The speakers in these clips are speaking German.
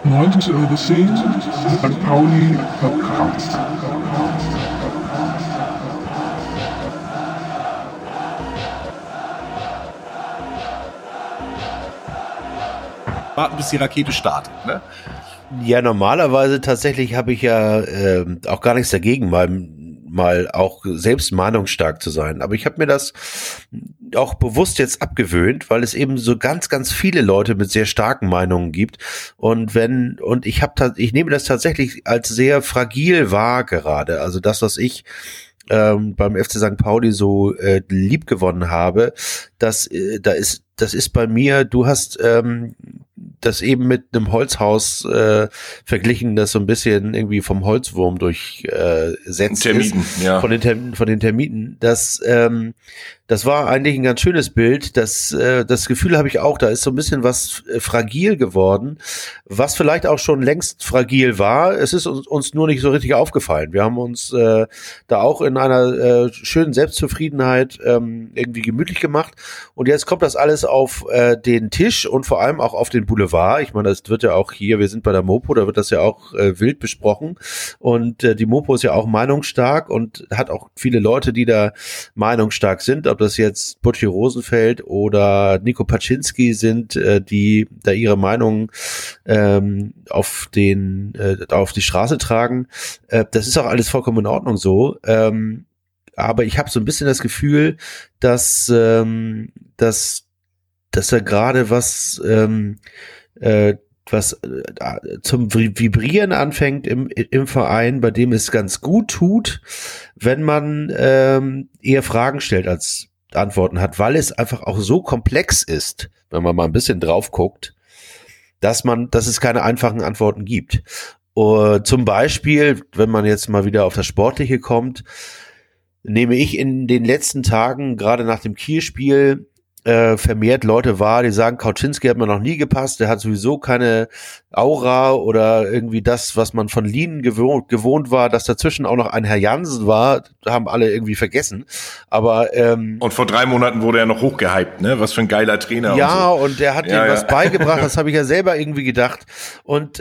19 Uhr 10, St. Pauli Podcast. Warten, bis die Rakete startet, ne? Ja, normalerweise tatsächlich habe ich ja auch gar nichts dagegen, mal auch selbst meinungsstark zu sein. Aber ich habe mir das auch bewusst jetzt abgewöhnt, weil es eben so ganz, ganz viele Leute mit sehr starken Meinungen gibt. Und ich nehme das tatsächlich als sehr fragil wahr gerade. Also das, was ich beim FC St. Pauli so lieb gewonnen habe, das ist bei mir, du hast das eben mit einem Holzhaus verglichen, das so ein bisschen irgendwie vom Holzwurm durchsetzt Termiten, ist, ja. von den Termiten. Das war eigentlich ein ganz schönes Bild. Das Gefühl habe ich auch, da ist so ein bisschen was fragil geworden, was vielleicht auch schon längst fragil war. Es ist uns nur nicht so richtig aufgefallen. Wir haben uns da auch in einer schönen Selbstzufriedenheit irgendwie gemütlich gemacht. Und jetzt kommt das alles auf den Tisch und vor allem auch auf den Boulevard. Ich meine, das wird ja auch hier, wir sind bei der Mopo, da wird das ja auch wild besprochen. Und die Mopo ist ja auch meinungsstark und hat auch viele Leute, die da meinungsstark sind, ob das jetzt Butchi Rosenfeld oder Nico Paczynski sind, die da ihre Meinung auf die Straße tragen. Das ist auch alles vollkommen in Ordnung so. Aber ich habe so ein bisschen das Gefühl, dass da gerade was zum Vibrieren anfängt im Verein, bei dem es ganz gut tut, wenn man eher Fragen stellt als Antworten hat, weil es einfach auch so komplex ist, wenn man mal ein bisschen drauf guckt, dass es keine einfachen Antworten gibt. Zum Beispiel, wenn man jetzt mal wieder auf das Sportliche kommt, nehme ich in den letzten Tagen, gerade nach dem Kiel-Spiel, vermehrt Leute wahr, die sagen, Kauczynski hat mir noch nie gepasst, der hat sowieso keine Aura oder irgendwie das, was man von Lienen gewohnt war, dass dazwischen auch noch ein Herr Jansen war, haben alle irgendwie vergessen. Aber und vor 3 Monaten wurde er noch hochgehypt, ne? Was für ein geiler Trainer. Ja, und so. Und der hat ihm was beigebracht, das habe ich ja selber irgendwie gedacht. Und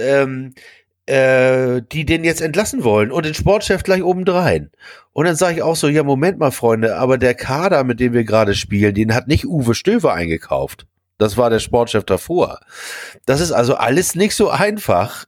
die den jetzt entlassen wollen und den Sportchef gleich obendrein. Und dann sage ich auch so, ja, Moment mal, Freunde, aber der Kader, mit dem wir gerade spielen, den hat nicht Uwe Stöver eingekauft. Das war der Sportchef davor. Das ist also alles nicht so einfach,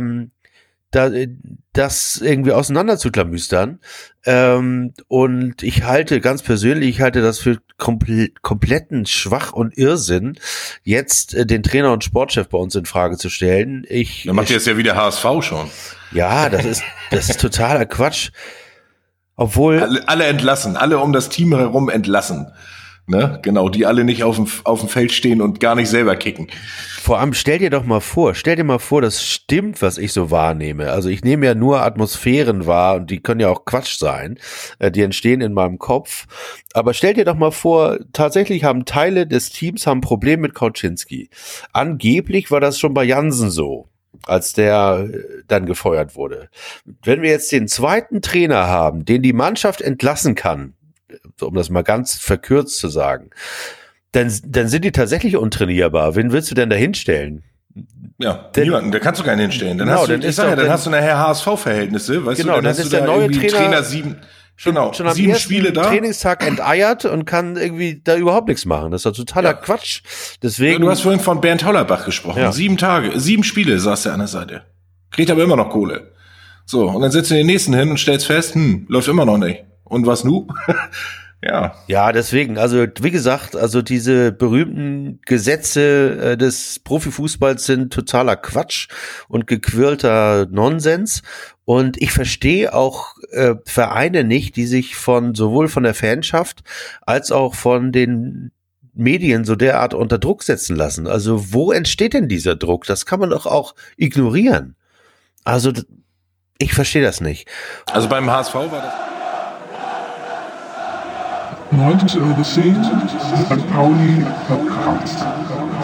das irgendwie auseinander zu klamüstern. Und ich halte das für kompletten Schwach und Irrsinn, jetzt den Trainer und Sportchef bei uns in Frage zu stellen. Dann macht ihr jetzt ja wieder HSV schon. Ja, das ist totaler Quatsch. Obwohl alle entlassen, alle um das Team herum entlassen. Ne? Genau, die alle nicht auf dem Feld stehen und gar nicht selber kicken. Vor allem stell dir mal vor, das stimmt, was ich so wahrnehme. Also ich nehme ja nur Atmosphären wahr und die können ja auch Quatsch sein. Die entstehen in meinem Kopf. Aber stell dir doch mal vor, tatsächlich haben Teile des Teams ein Problem mit Kauczynski. Angeblich war das schon bei Jansen so, als der dann gefeuert wurde. Wenn wir jetzt den zweiten Trainer haben, den die Mannschaft entlassen kann, um das mal ganz verkürzt zu sagen, dann sind die tatsächlich untrainierbar. Wen willst du denn da hinstellen? Ja, niemanden, da kannst du keinen hinstellen. Dann hast du nachher HSV-Verhältnisse, weißt genau, du, dann ist der neue Trainer 7 schon am 7 Spiele da. Trainingstag enteiert und kann irgendwie da überhaupt nichts machen. Das ist doch totaler Quatsch. Deswegen. Du hast vorhin von Bernd Hollerbach gesprochen. Ja. 7 Tage, 7 Spiele saß er an der Seite. Kriegt aber immer noch Kohle. So, und dann setzt du den nächsten hin und stellst fest, läuft immer noch nicht. Und was nu? Ja. Ja, deswegen, also wie gesagt, also diese berühmten Gesetze des Profifußballs sind totaler Quatsch und gequirlter Nonsens. Und ich verstehe auch Vereine nicht, die sich sowohl von der Fanschaft als auch von den Medien so derart unter Druck setzen lassen. Also wo entsteht denn dieser Druck? Das kann man doch auch ignorieren. Also ich verstehe das nicht. Also beim HSV war das 19 Uhr 10, St. Pauli Podcast.